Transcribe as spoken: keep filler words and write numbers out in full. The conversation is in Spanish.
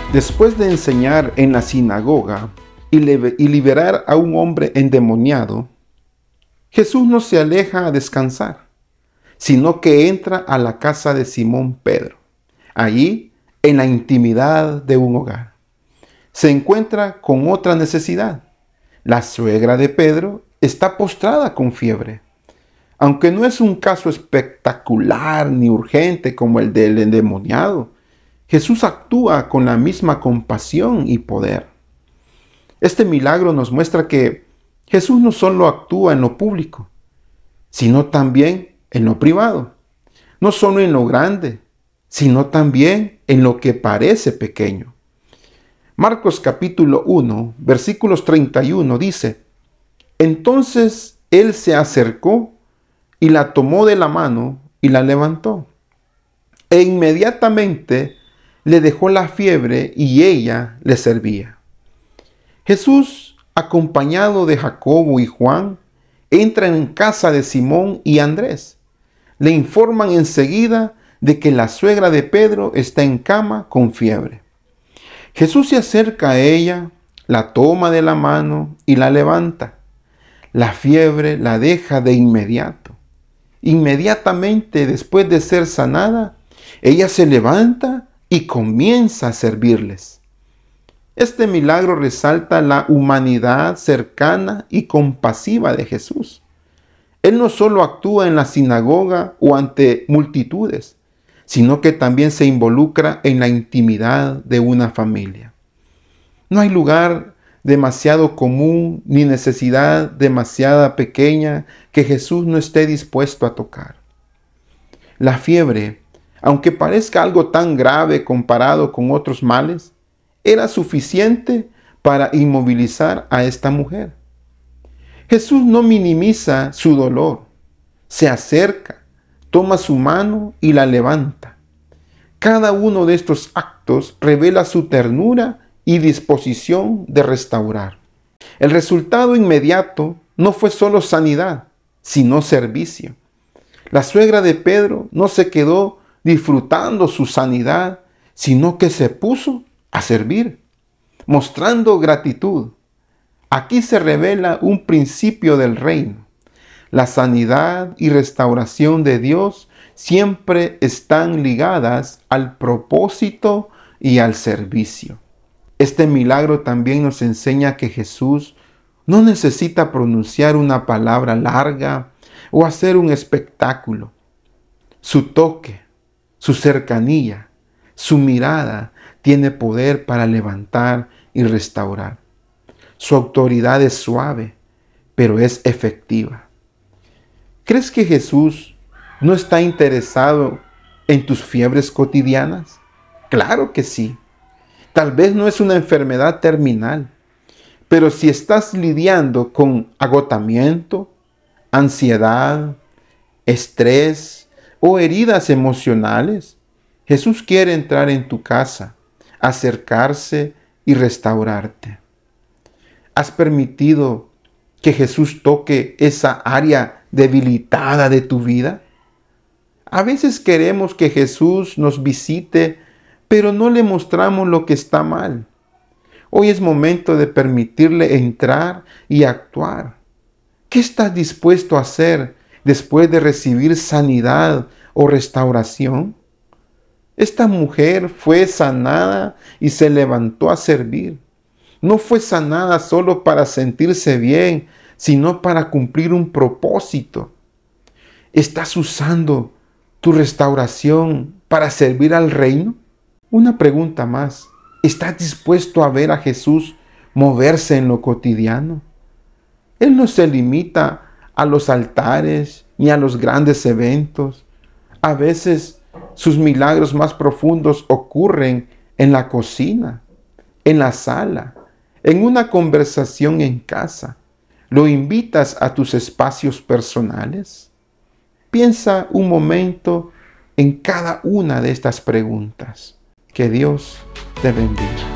Después de enseñar en la sinagoga y, y liberar a un hombre endemoniado, Jesús no se aleja a descansar, sino que entra a la casa de Simón Pedro. Allí, en la intimidad de un hogar, se encuentra con otra necesidad. La suegra de Pedro está postrada con fiebre. Aunque no es un caso espectacular ni urgente como el del endemoniado, Jesús actúa con la misma compasión y poder. Este milagro nos muestra que Jesús no solo actúa en lo público, sino también en lo privado. No solo en lo grande, sino también en lo que parece pequeño. Marcos capítulo uno, versículos treinta y uno dice: Entonces él se acercó y la tomó de la mano y la levantó. E inmediatamente le dejó la fiebre y ella le servía. Jesús, acompañado de Jacobo y Juan, entra en casa de Simón y Andrés. Le informan enseguida de que la suegra de Pedro está en cama con fiebre. Jesús se acerca a ella, la toma de la mano y la levanta. La fiebre la deja de inmediato. Inmediatamente después de ser sanada, ella se levanta y comienza a servirles. Este milagro resalta la humanidad cercana y compasiva de Jesús. Él no solo actúa en la sinagoga o ante multitudes, sino que también se involucra en la intimidad de una familia. No hay lugar demasiado común ni necesidad demasiado pequeña que Jesús no esté dispuesto a tocar. La fiebre, aunque parezca algo tan grave comparado con otros males, era suficiente para inmovilizar a esta mujer. Jesús no minimiza su dolor, se acerca, toma su mano y la levanta. Cada uno de estos actos revela su ternura y disposición de restaurar. El resultado inmediato no fue solo sanidad, sino servicio. La suegra de Pedro no se quedó disfrutando su sanidad, sino que se puso a servir, mostrando gratitud. Aquí se revela un principio del reino. La sanidad y restauración de Dios siempre están ligadas al propósito y al servicio. Este milagro también nos enseña que Jesús no necesita pronunciar una palabra larga o hacer un espectáculo. Su toque, su cercanía, su mirada tiene poder para levantar y restaurar. Su autoridad es suave, pero es efectiva. ¿Crees que Jesús no está interesado en tus fiebres cotidianas? Claro que sí. Tal vez no es una enfermedad terminal, pero si estás lidiando con agotamiento, ansiedad, estrés o heridas emocionales, Jesús quiere entrar en tu casa, acercarse y restaurarte. ¿Has permitido que Jesús toque esa área debilitada de tu vida? A veces queremos que Jesús nos visite, pero no le mostramos lo que está mal. Hoy es momento de permitirle entrar y actuar. ¿Qué estás dispuesto a hacer después de recibir sanidad o restauración? Esta mujer fue sanada y se levantó a servir. No fue sanada solo para sentirse bien, sino para cumplir un propósito. ¿Estás usando tu restauración para servir al reino? Una pregunta más. ¿Estás dispuesto a ver a Jesús moverse en lo cotidiano? Él no se limita a los altares ni a los grandes eventos. A veces sus milagros más profundos ocurren en la cocina, en la sala, en una conversación en casa. ¿Lo invitas a tus espacios personales? Piensa un momento en cada una de estas preguntas. Que Dios te bendiga.